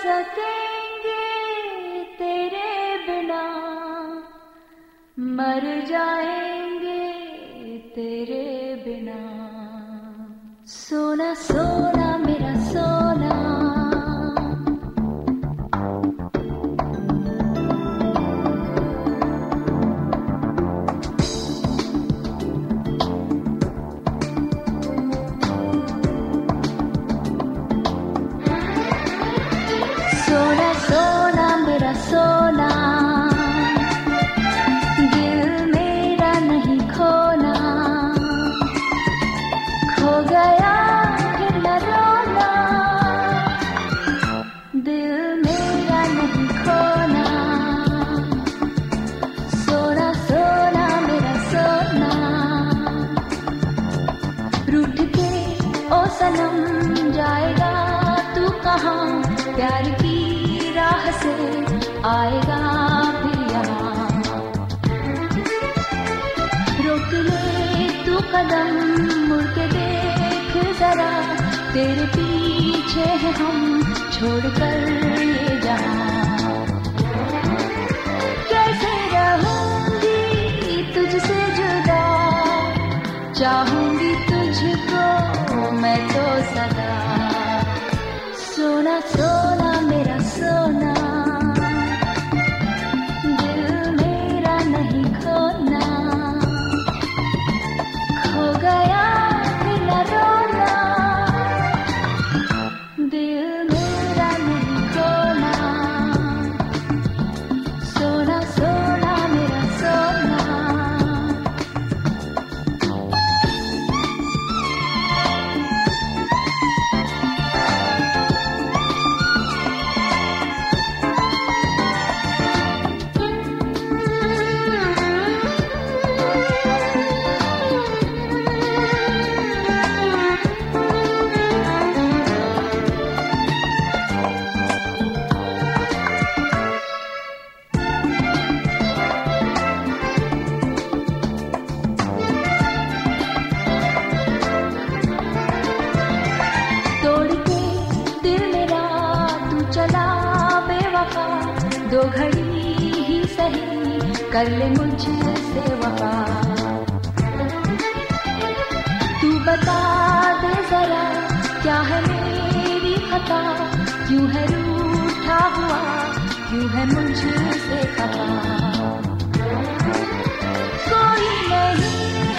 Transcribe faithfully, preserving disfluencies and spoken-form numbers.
सकेंगे तेरे बिना, मर जाएंगे तेरे बिना। सोना सोना मेरा सोना, सोना सोना मेरा सोना, दिल मेरा नहीं खोना, खो गया फिर न रोना, दिल मेरा नहीं खोना। सोना सोना मेरा सोना, रूठ के ओ सनम जाएगा तू कहाँ, प्यार की राह से आएगा फिर यहाँ। रोक ले तू कदम, मुड़ के देख जरा, तेरे पीछे हैं हम छोड़कर ये जहाँ। कैसे रहूंगी तुझसे जुदा, चाहूंगी तुझको मैं तो सदा। सोना सोना मेरा सोना, दिल मेरा नहीं खोना, खो गया फिर न रोना, दिल मेरा नहीं खोना। सोना सोना मेरा सोना, दो घड़ी ही सही कर ले मुझसे वफा। तू बता दे जरा क्या है मेरी खता, क्यों है रूठा हुआ, क्यों है मुझसे खफा। कोई नहीं